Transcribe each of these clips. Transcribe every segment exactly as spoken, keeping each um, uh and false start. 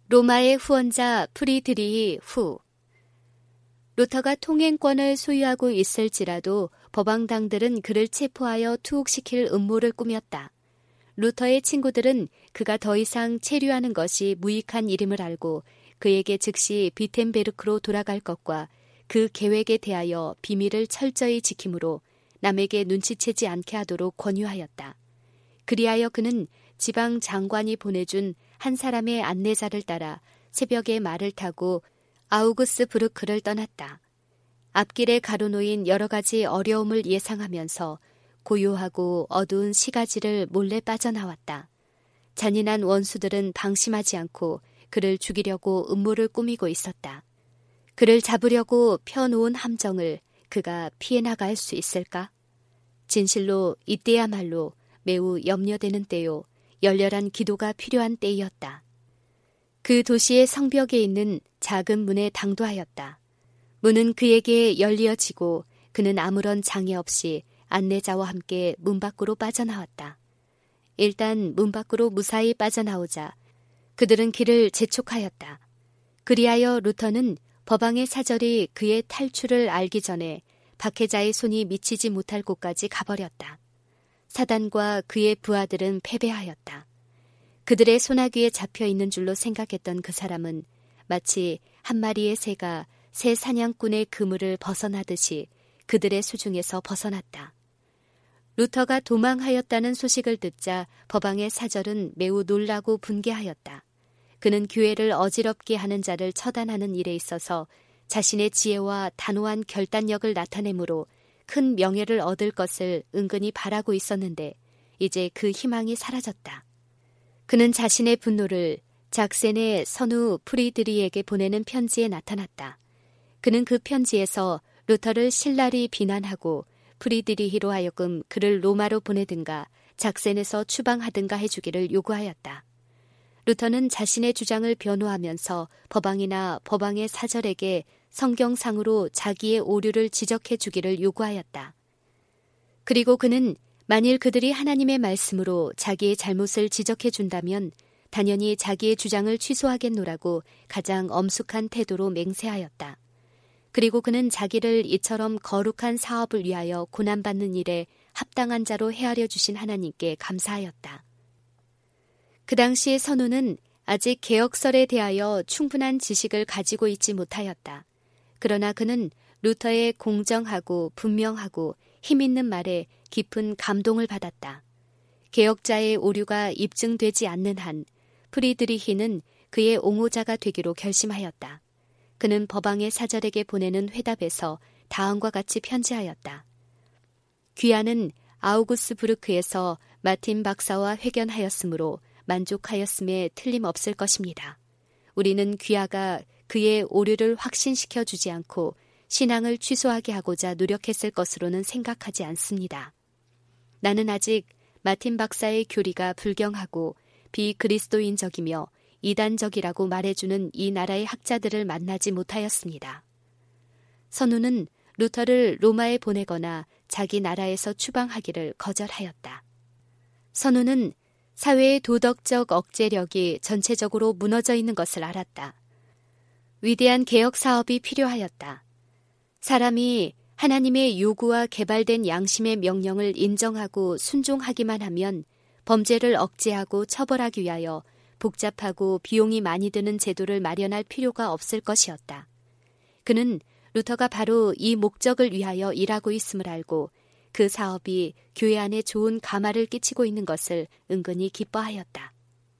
로마의 후원자 프리드리히 후. 루터가 통행권을 소유하고 있을지라도 법왕당들은 그를 체포하여 투옥시킬 음모를 꾸몄다. 루터의 친구들은 그가 더 이상 체류하는 것이 무익한 일임을 알고 그에게 즉시 비텐베르크로 돌아갈 것과 그 계획에 대하여 비밀을 철저히 지키므로 남에게 눈치채지 않게 하도록 권유하였다. 그리하여 그는 지방 장관이 보내준 한 사람의 안내자를 따라 새벽에 말을 타고 아우구스부르크를 떠났다. 앞길에 가로놓인 여러 가지 어려움을 예상하면서 고요하고 어두운 시가지를 몰래 빠져나왔다. 잔인한 원수들은 방심하지 않고 그를 죽이려고 음모를 꾸미고 있었다. 그를 잡으려고 펴놓은 함정을 그가 피해 나갈 수 있을까? 진실로 이때야말로 매우 염려되는 때요, 열렬한 기도가 필요한 때이었다. 그 도시의 성벽에 있는 작은 문에 당도하였다. 문은 그에게 열리어지고 그는 아무런 장애 없이 안내자와 함께 문 밖으로 빠져나왔다. 일단 문 밖으로 무사히 빠져나오자 그들은 길을 재촉하였다. 그리하여 루터는 법왕의 사절이 그의 탈출을 알기 전에 박해자의 손이 미치지 못할 곳까지 가버렸다. 사단과 그의 부하들은 패배하였다. 그들의 소나귀에 잡혀있는 줄로 생각했던 그 사람은 마치 한 마리의 새가 새 사냥꾼의 그물을 벗어나듯이 그들의 수중에서 벗어났다. 루터가 도망하였다는 소식을 듣자 법왕의 사절은 매우 놀라고 분개하였다. 그는 교회를 어지럽게 하는 자를 처단하는 일에 있어서 자신의 지혜와 단호한 결단력을 나타내므로 큰 명예를 얻을 것을 은근히 바라고 있었는데 이제 그 희망이 사라졌다. 그는 자신의 분노를 작센의 선우 프리드리에게 보내는 편지에 나타났다. 그는 그 편지에서 루터를 신랄히 비난하고 프리드리히로 하여금 그를 로마로 보내든가 작센에서 추방하든가 해주기를 요구하였다. 루터는 자신의 주장을 변호하면서 법왕이나 법왕의 사절에게 성경상으로 자기의 오류를 지적해 주기를 요구하였다. 그리고 그는 만일 그들이 하나님의 말씀으로 자기의 잘못을 지적해 준다면 당연히 자기의 주장을 취소하겠노라고 가장 엄숙한 태도로 맹세하였다. 그리고 그는 자기를 이처럼 거룩한 사업을 위하여 고난받는 일에 합당한 자로 헤아려 주신 하나님께 감사하였다. 그 당시 선우는 아직 개혁설에 대하여 충분한 지식을 가지고 있지 못하였다. 그러나 그는 루터의 공정하고 분명하고 힘있는 말에 깊은 감동을 받았다. 개혁자의 오류가 입증되지 않는 한 프리드리히는 그의 옹호자가 되기로 결심하였다. 그는 법왕의 사절에게 보내는 회답에서 다음과 같이 편지하였다. 귀하는 아우구스부르크에서 마틴 박사와 회견하였으므로 만족하였음에 틀림없을 것입니다. 우리는 귀하가 그의 오류를 확신시켜 주지 않고 신앙을 취소하게 하고자 노력했을 것으로는 생각하지 않습니다. 나는 아직 마틴 박사의 교리가 불경하고 비그리스도인적이며 이단적이라고 말해주는 이 나라의 학자들을 만나지 못하였습니다. 선우는 루터를 로마에 보내거나 자기 나라에서 추방하기를 거절하였다. 선우는 사회의 도덕적 억제력이 전체적으로 무너져 있는 것을 알았다. 위대한 개혁 사업이 필요하였다. 사람이 하나님의 요구와 개발된 양심의 명령을 인정하고 순종하기만 하면 범죄를 억제하고 처벌하기 위하여 복잡하고 비용이 많이 드는 제도를 마련할 필요가 없을 것이었다. 그는 루터가 바로 이 목적을 위하여 일하고 있음을 알고 그 사업이 교회 안에 좋은 가마를 끼치고 있는 것을 은근히 기뻐하였다.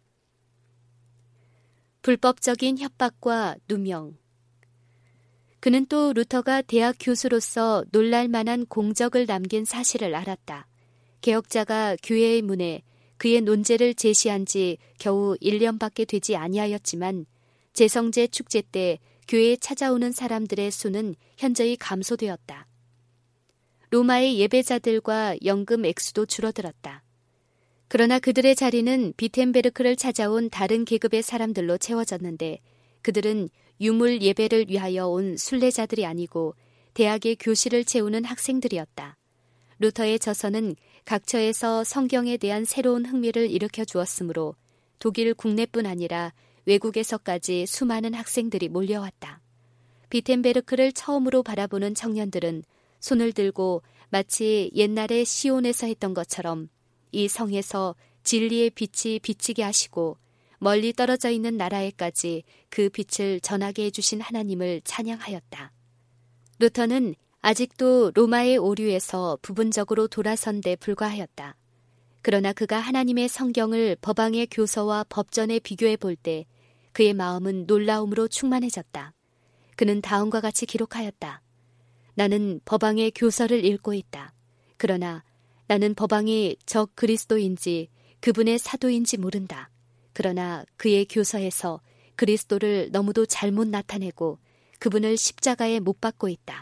불법적인 협박과 누명. 그는 또 루터가 대학 교수로서 놀랄 만한 공적을 남긴 사실을 알았다. 개혁자가 교회의 문에 그의 논제를 제시한 지 겨우 일 년밖에 되지 아니하였지만 제성제 축제 때 교회에 찾아오는 사람들의 수는 현저히 감소되었다. 로마의 예배자들과 연금 액수도 줄어들었다. 그러나 그들의 자리는 비텐베르크를 찾아온 다른 계급의 사람들로 채워졌는데 그들은 유물 예배를 위하여 온 순례자들이 아니고 대학의 교실을 채우는 학생들이었다. 루터의 저서는 각처에서 성경에 대한 새로운 흥미를 일으켜 주었으므로 독일 국내뿐 아니라 외국에서까지 수많은 학생들이 몰려왔다. 비텐베르크를 처음으로 바라보는 청년들은 손을 들고 마치 옛날에 시온에서 했던 것처럼 이 성에서 진리의 빛이 비치게 하시고 멀리 떨어져 있는 나라에까지 그 빛을 전하게 해주신 하나님을 찬양하였다. 루터는 아직도 로마의 오류에서 부분적으로 돌아선 데 불과하였다. 그러나 그가 하나님의 성경을 법왕의 교서와 법전에 비교해 볼 때 그의 마음은 놀라움으로 충만해졌다. 그는 다음과 같이 기록하였다. 나는 법왕의 교서를 읽고 있다. 그러나 나는 법왕이 적 그리스도인지 그분의 사도인지 모른다. 그러나 그의 교서에서 그리스도를 너무도 잘못 나타내고 그분을 십자가에 못 박고 있다.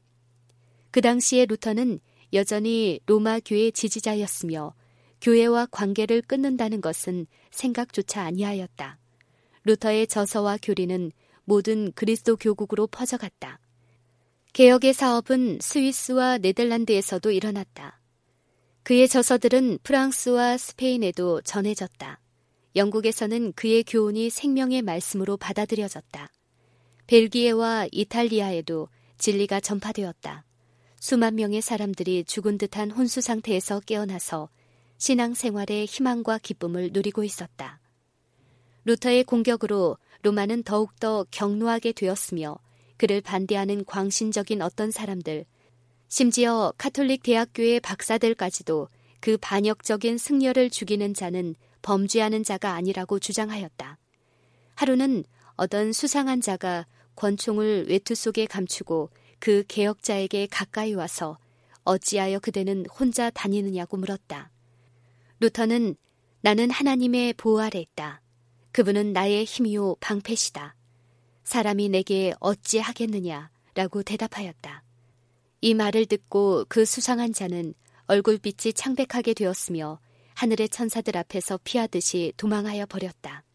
그 당시에 루터는 여전히 로마 교회 지지자였으며 교회와 관계를 끊는다는 것은 생각조차 아니하였다. 루터의 저서와 교리는 모든 그리스도 교국으로 퍼져갔다. 개혁의 사업은 스위스와 네덜란드에서도 일어났다. 그의 저서들은 프랑스와 스페인에도 전해졌다. 영국에서는 그의 교훈이 생명의 말씀으로 받아들여졌다. 벨기에와 이탈리아에도 진리가 전파되었다. 수만 명의 사람들이 죽은 듯한 혼수 상태에서 깨어나서 신앙생활의 희망과 기쁨을 누리고 있었다. 루터의 공격으로 로마는 더욱더 격노하게 되었으며 그를 반대하는 광신적인 어떤 사람들, 심지어 카톨릭 대학교의 박사들까지도 그 반역적인 승려를 죽이는 자는 범죄하는 자가 아니라고 주장하였다. 하루는 어떤 수상한 자가 권총을 외투 속에 감추고 그 개혁자에게 가까이 와서 어찌하여 그대는 혼자 다니느냐고 물었다. 루터는 나는 하나님의 보호 아래 있다. 그분은 나의 힘이요 방패시다. 사람이 내게 어찌 하겠느냐라고 대답하였다. 이 말을 듣고 그 수상한 자는 얼굴빛이 창백하게 되었으며 하늘의 천사들 앞에서 피하듯이 도망하여 버렸다.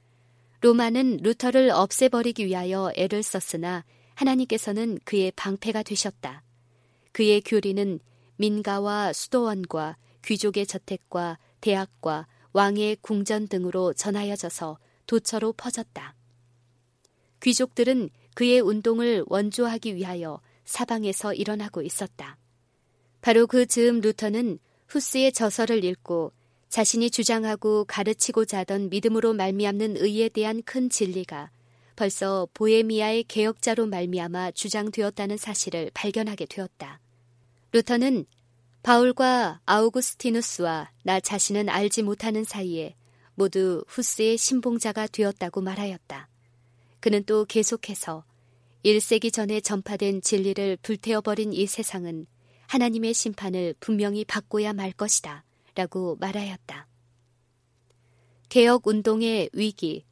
로마는 루터를 없애버리기 위하여 애를 썼으나 하나님께서는 그의 방패가 되셨다. 그의 교리는 민가와 수도원과 귀족의 저택과 대학과 왕의 궁전 등으로 전하여져서 도처로 퍼졌다. 귀족들은 그의 운동을 원조하기 위하여 사방에서 일어나고 있었다. 바로 그 즈음 루터는 후스의 저서를 읽고 자신이 주장하고 가르치고자 하던 믿음으로 말미암는 의에 대한 큰 진리가 벌써 보헤미아의 개혁자로 말미암아 주장되었다는 사실을 발견하게 되었다. 루터는 바울과 아우구스티누스와 나 자신은 알지 못하는 사이에 모두 후스의 신봉자가 되었다고 말하였다. 그는 또 계속해서 일 세기 전에 전파된 진리를 불태워버린 이 세상은 하나님의 심판을 분명히 받고야 말 것이다 라고 말하였다. 개혁운동의 위기.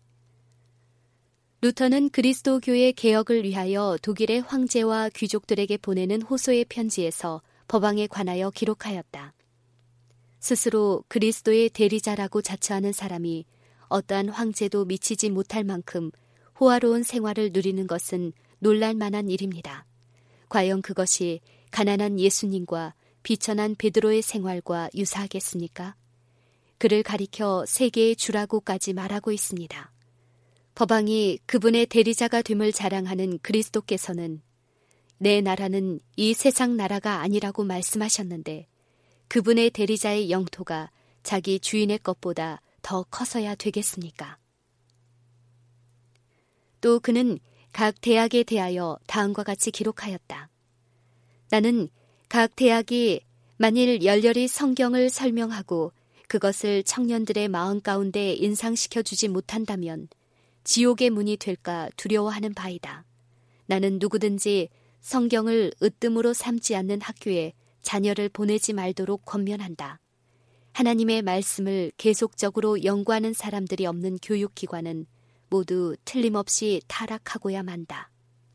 루터는 그리스도교의 개혁을 위하여 독일의 황제와 귀족들에게 보내는 호소의 편지에서 법왕에 관하여 기록하였다. 스스로 그리스도의 대리자라고 자처하는 사람이 어떠한 황제도 미치지 못할 만큼 호화로운 생활을 누리는 것은 놀랄 만한 일입니다. 과연 그것이 가난한 예수님과 비천한 베드로의 생활과 유사하겠습니까? 그를 가리켜 세계의 주라고까지 말하고 있습니다. 법왕이 그분의 대리자가 됨을 자랑하는 그리스도께서는 내 나라는 이 세상 나라가 아니라고 말씀하셨는데 그분의 대리자의 영토가 자기 주인의 것보다 더 커서야 되겠습니까? 또 그는 각 대학에 대하여 다음과 같이 기록하였다. 나는 각 대학이 만일 열렬히 성경을 설명하고 그것을 청년들의 마음 가운데 인상시켜주지 못한다면 지옥의 문이 될까 두려워하는 바이다. 나는 누구든지 성경을 으뜸으로 삼지 않는 학교에 자녀를 보내지 말도록 권면한다. 하나님의 말씀을 계속적으로 연구하는 사람들이 없는 교육기관은 모두 틀림없이 타락하고야 만다.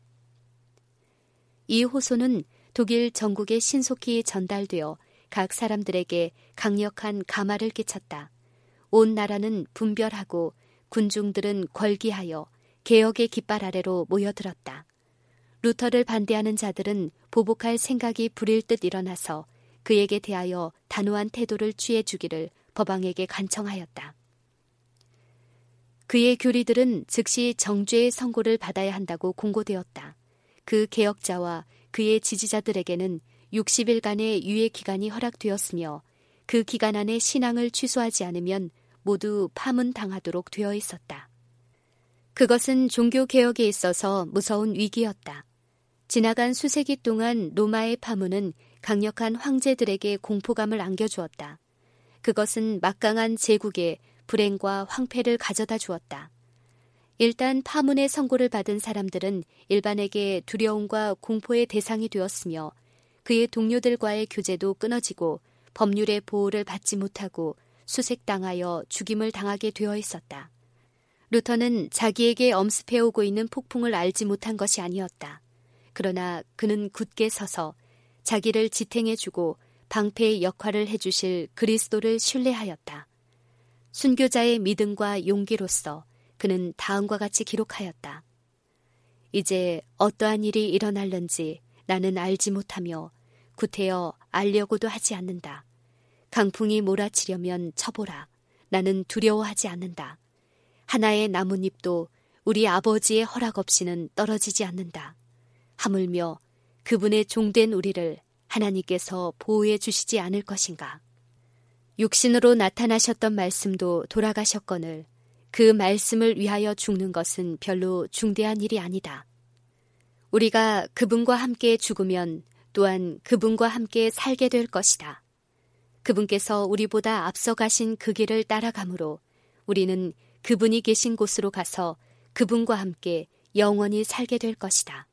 이 호소는 독일 전국에 신속히 전달되어 각 사람들에게 강력한 감화를 끼쳤다. 온 나라는 분별하고 군중들은 걸기하여 개혁의 깃발 아래로 모여들었다. 루터를 반대하는 자들은 보복할 생각이 부릴 듯 일어나서 그에게 대하여 단호한 태도를 취해주기를 법왕에게 간청하였다. 그의 교리들은 즉시 정죄의 선고를 받아야 한다고 공고되었다. 그 개혁자와 그의 지지자들에게는 육십 일간의 유예 기간이 허락되었으며 그 기간 안에 신앙을 취소하지 않으면 모두 파문당하도록 되어 있었다. 그것은 종교개혁에 있어서 무서운 위기였다. 지나간 수세기 동안 로마의 파문은 강력한 황제들에게 공포감을 안겨주었다. 그것은 막강한 제국에 불행과 황폐를 가져다 주었다. 일단 파문의 선고를 받은 사람들은 일반에게 두려움과 공포의 대상이 되었으며 그의 동료들과의 교제도 끊어지고 법률의 보호를 받지 못하고 수색당하여 죽임을 당하게 되어 있었다. 루터는 자기에게 엄습해오고 있는 폭풍을 알지 못한 것이 아니었다. 그러나 그는 굳게 서서 자기를 지탱해주고 방패의 역할을 해주실 그리스도를 신뢰하였다. 순교자의 믿음과 용기로서 그는 다음과 같이 기록하였다. 이제 어떠한 일이 일어날는지 나는 알지 못하며 구태여 알려고도 하지 않는다. 강풍이 몰아치려면 쳐보라. 나는 두려워하지 않는다. 하나의 나뭇잎도 우리 아버지의 허락 없이는 떨어지지 않는다. 하물며 그분의 종된 우리를 하나님께서 보호해 주시지 않을 것인가. 육신으로 나타나셨던 말씀도 돌아가셨거늘 그 말씀을 위하여 죽는 것은 별로 중대한 일이 아니다. 우리가 그분과 함께 죽으면 또한 그분과 함께 살게 될 것이다. 그분께서 우리보다 앞서 가신 그 길을 따라가므로 우리는 그분이 계신 곳으로 가서 그분과 함께 영원히 살게 될 것이다.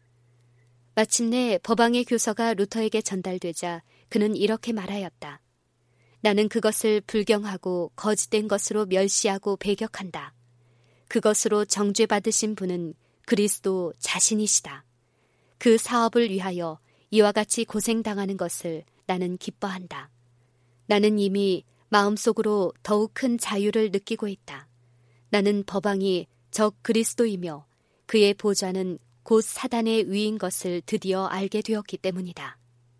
마침내 법왕의 교서가 루터에게 전달되자 그는 이렇게 말하였다. 나는 그것을 불경하고 거짓된 것으로 멸시하고 배격한다. 그것으로 정죄받으신 분은 그리스도 자신이시다. 그 사업을 위하여 이와 같이 고생당하는 것을 나는 기뻐한다. 나는 이미 마음속으로 더욱 큰 자유를 느끼고 있다. 나는 법왕이 적 그리스도이며 그의 보좌는 곧 사단의 위인 것을 드디어 알게 되었기 때문이다.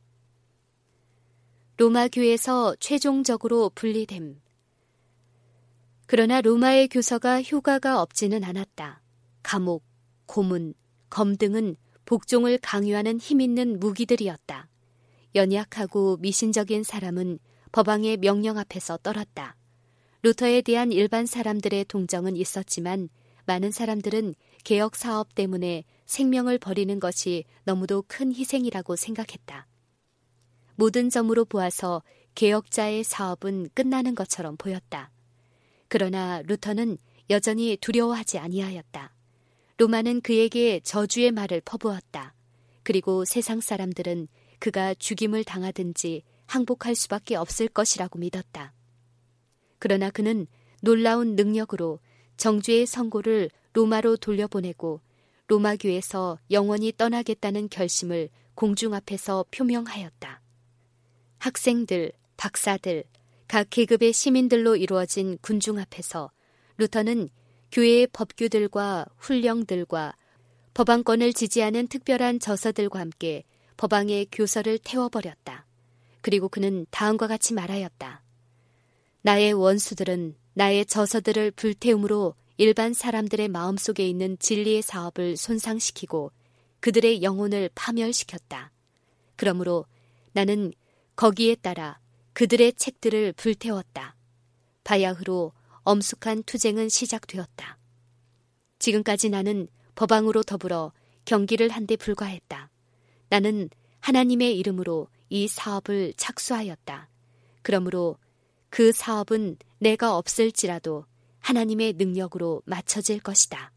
로마 교회에서 최종적으로 분리됨. 그러나 로마의 교서가 효과가 없지는 않았다. 감옥, 고문, 검 등은 복종을 강요하는 힘있는 무기들이었다. 연약하고 미신적인 사람은 법왕의 명령 앞에서 떨었다. 루터에 대한 일반 사람들의 동정은 있었지만 많은 사람들은 개혁 사업 때문에 생명을 버리는 것이 너무도 큰 희생이라고 생각했다. 모든 점으로 보아서 개혁자의 사업은 끝나는 것처럼 보였다. 그러나 루터는 여전히 두려워하지 아니하였다. 로마는 그에게 저주의 말을 퍼부었다. 그리고 세상 사람들은 그가 죽임을 당하든지 항복할 수밖에 없을 것이라고 믿었다. 그러나 그는 놀라운 능력으로 정죄의 선고를 로마로 돌려보내고 로마교에서 영원히 떠나겠다는 결심을 공중 앞에서 표명하였다. 학생들, 박사들, 각 계급의 시민들로 이루어진 군중 앞에서 루터는 교회의 법규들과 훈령들과 법왕권을 지지하는 특별한 저서들과 함께 법왕의 교서를 태워버렸다. 그리고 그는 다음과 같이 말하였다. 나의 원수들은 나의 저서들을 불태움으로 일반 사람들의 마음속에 있는 진리의 사업을 손상시키고 그들의 영혼을 파멸시켰다. 그러므로 나는 거기에 따라 그들의 책들을 불태웠다. 바야흐로 엄숙한 투쟁은 시작되었다. 지금까지 나는 법왕으로 더불어 경기를 한 데 불과했다. 나는 하나님의 이름으로 이 사업을 착수하였다. 그러므로 그 사업은 내가 없을지라도 하나님의 능력으로 맞춰질 것이다.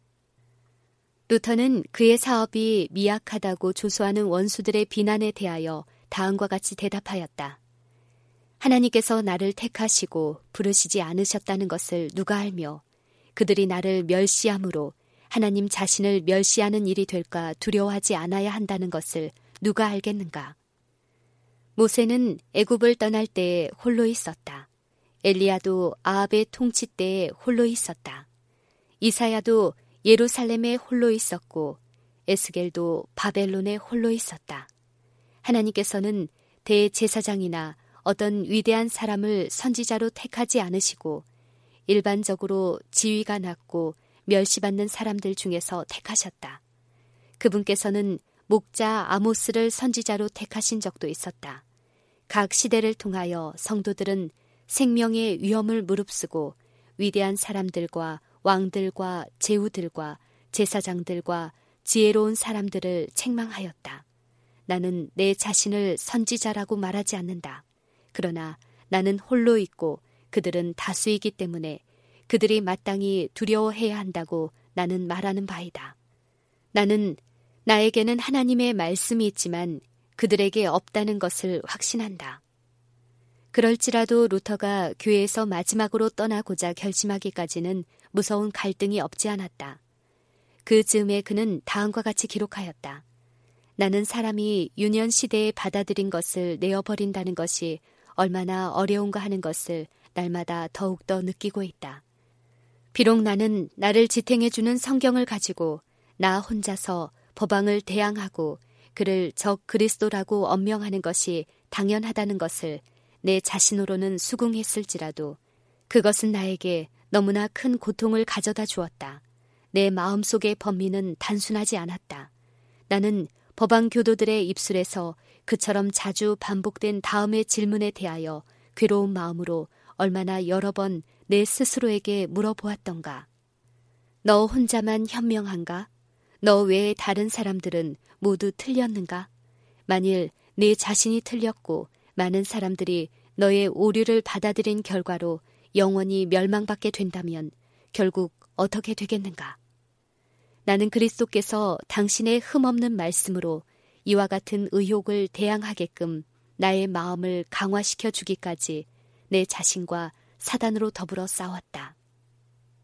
루터는 그의 사업이 미약하다고 조소하는 원수들의 비난에 대하여 다음과 같이 대답하였다. 하나님께서 나를 택하시고 부르시지 않으셨다는 것을 누가 알며 그들이 나를 멸시함으로 하나님 자신을 멸시하는 일이 될까 두려워하지 않아야 한다는 것을 누가 알겠는가? 모세는 애굽을 떠날 때에 홀로 있었다. 엘리야도 아합의 통치 때에 홀로 있었다. 이사야도 예루살렘에 홀로 있었고 에스겔도 바벨론에 홀로 있었다. 하나님께서는 대제사장이나 어떤 위대한 사람을 선지자로 택하지 않으시고 일반적으로 지위가 낮고 멸시받는 사람들 중에서 택하셨다. 그분께서는 목자 아모스를 선지자로 택하신 적도 있었다. 각 시대를 통하여 성도들은 생명의 위험을 무릅쓰고 위대한 사람들과 왕들과 제후들과 제사장들과 지혜로운 사람들을 책망하였다. 나는 내 자신을 선지자라고 말하지 않는다. 그러나 나는 홀로 있고 그들은 다수이기 때문에 그들이 마땅히 두려워해야 한다고 나는 말하는 바이다. 나는 나에게는 하나님의 말씀이 있지만 그들에게 없다는 것을 확신한다. 그럴지라도 루터가 교회에서 마지막으로 떠나고자 결심하기까지는 무서운 갈등이 없지 않았다. 그 즈음에 그는 다음과 같이 기록하였다. 나는 사람이 유년 시대에 받아들인 것을 내어버린다는 것이 얼마나 어려운가 하는 것을 날마다 더욱더 느끼고 있다. 비록 나는 나를 지탱해주는 성경을 가지고 나 혼자서 법왕을 대항하고 그를 적 그리스도라고 언명하는 것이 당연하다는 것을 내 자신으로는 수긍했을지라도 그것은 나에게 너무나 큰 고통을 가져다 주었다. 내 마음속의 번민은 단순하지 않았다. 나는 법왕 교도들의 입술에서 그처럼 자주 반복된 다음의 질문에 대하여 괴로운 마음으로 얼마나 여러 번 내 스스로에게 물어보았던가. 너 혼자만 현명한가? 너 외에 다른 사람들은 모두 틀렸는가? 만일 네 자신이 틀렸고 많은 사람들이 너의 오류를 받아들인 결과로 영원히 멸망받게 된다면 결국 어떻게 되겠는가? 나는 그리스도께서 당신의 흠없는 말씀으로 이와 같은 의혹을 대항하게끔 나의 마음을 강화시켜 주기까지 내 자신과 사단으로 더불어 싸웠다.